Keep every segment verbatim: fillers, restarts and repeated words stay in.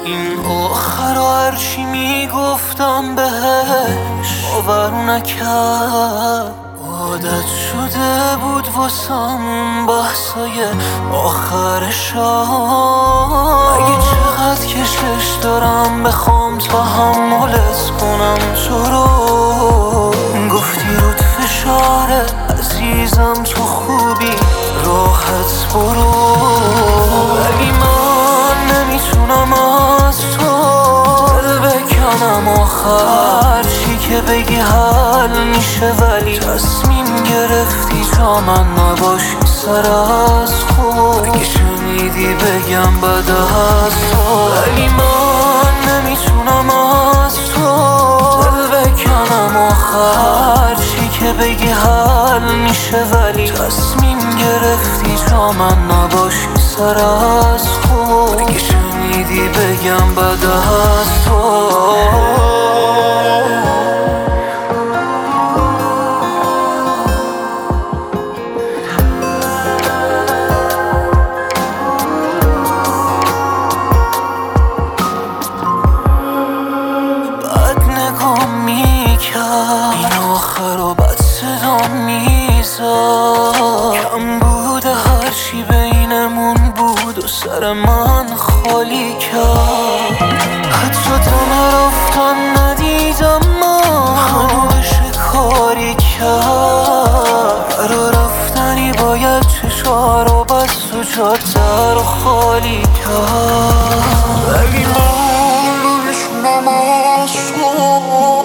این آخر و هرچی میگفتم بهش باور نکرد. عادت شده بود واسم اون بحثای آخر شب. اگه چقدر کشش دارم بخوام تحملت کنم تو رو، گفتی رود فشاره عزیزم تو خوبی راحت برو. ولی من نمیتونم از تو دل بکنم، آخر چی که بگی حل میشه، ولی تصمیم گرفتی تا من نباشی سر از خود. اگه شنیدی بگم بعد از تو، ولی من نمیتونم از تو دل بکنم، آخر چی که بگی حل میشه، ولی تصمیم گرفتی تا من نباشی سر از خود. اگه شنیدی بگم بعد از تو. این آخر و بد صدا میزد، کم بوده هرچی بینمون بود و سر من خالی کرد. حتی دم رفتن ندیدم من، هنو بشه کاری کرد. برا رفتنی باید چشا رو بست و جاده رو خالی کرد. ولی من نمیشونم از تو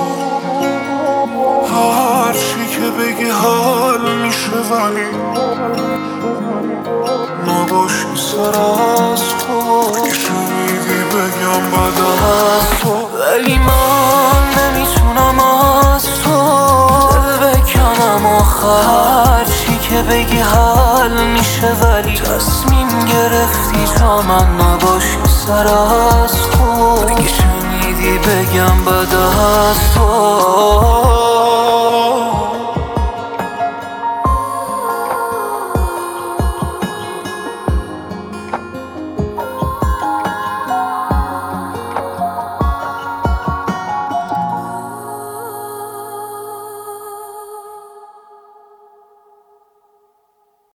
هرچی که بگی حل میشه، ولی نباشی سر از خود. اگه شنیدی بگم بعد از تو، ولی من نمیتونم از تو دل بکنم، آخر چی که بگی حل میشه، ولی تصمیم گرفتی تا من نباشی سر از خود. اگه شنیدی بگم بعد از تو.